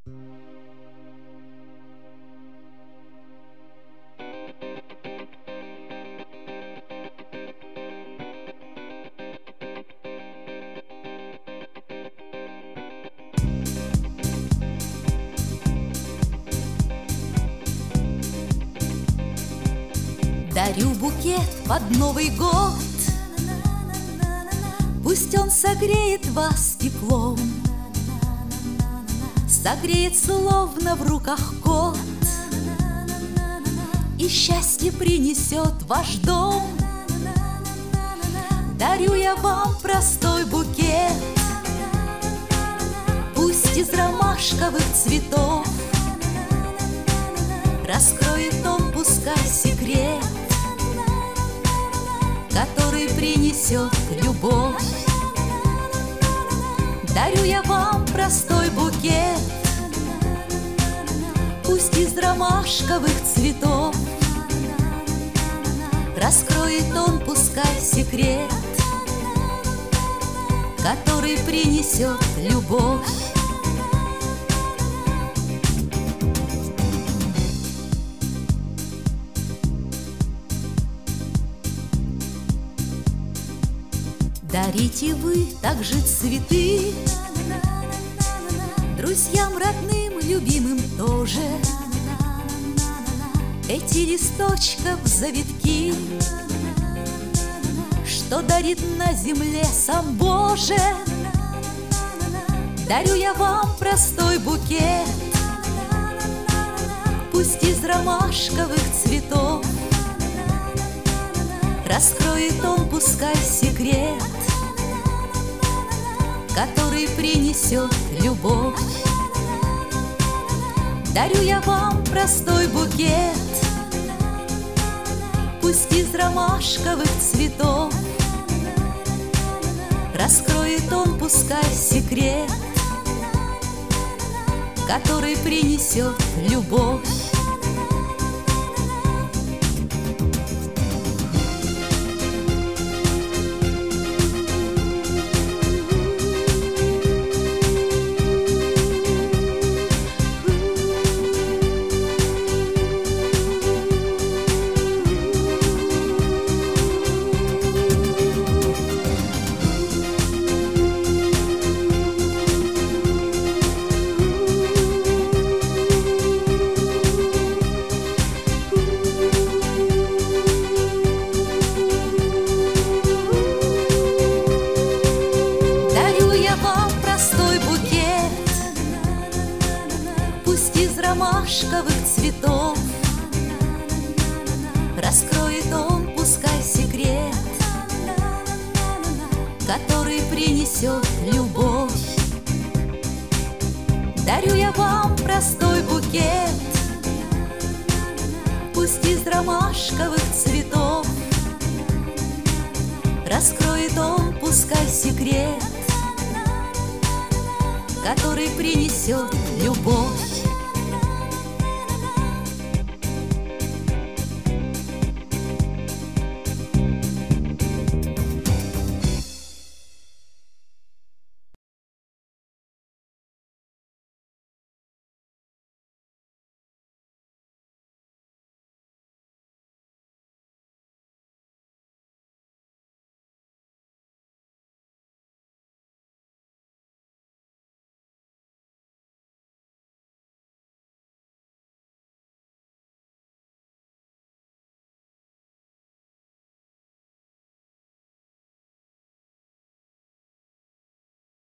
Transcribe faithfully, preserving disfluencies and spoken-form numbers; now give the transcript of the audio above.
Дарю букет под Новый год, пусть он согреет вас теплом, согреет словно в руках кот, и счастье принесет в ваш дом. Дарю я вам простой букет, пусть из ромашковых цветов, раскроет он пускай секрет, который принесет любовь. Дарю я вам простой букет, пусть из ромашковых цветов, раскроет он пускай секрет, который принесет любовь. Дарите вы также цветы друзьям, родным, любимым тоже, эти листочков завитки, что дарит на земле сам Боже. Дарю я вам простой букет, пусть из ромашковых цветов, раскроет он пускай секрет, который принесет любовь. Дарю я вам простой букет, пусть из ромашковых цветов, раскроет он пускай секрет, который принесет любовь. Пусть из ромашковых цветов, раскроет он пускай секрет, который принесет любовь. Дарю я вам простой букет, пусть из ромашковых цветов, раскроет он пускай секрет, который принесет любовь.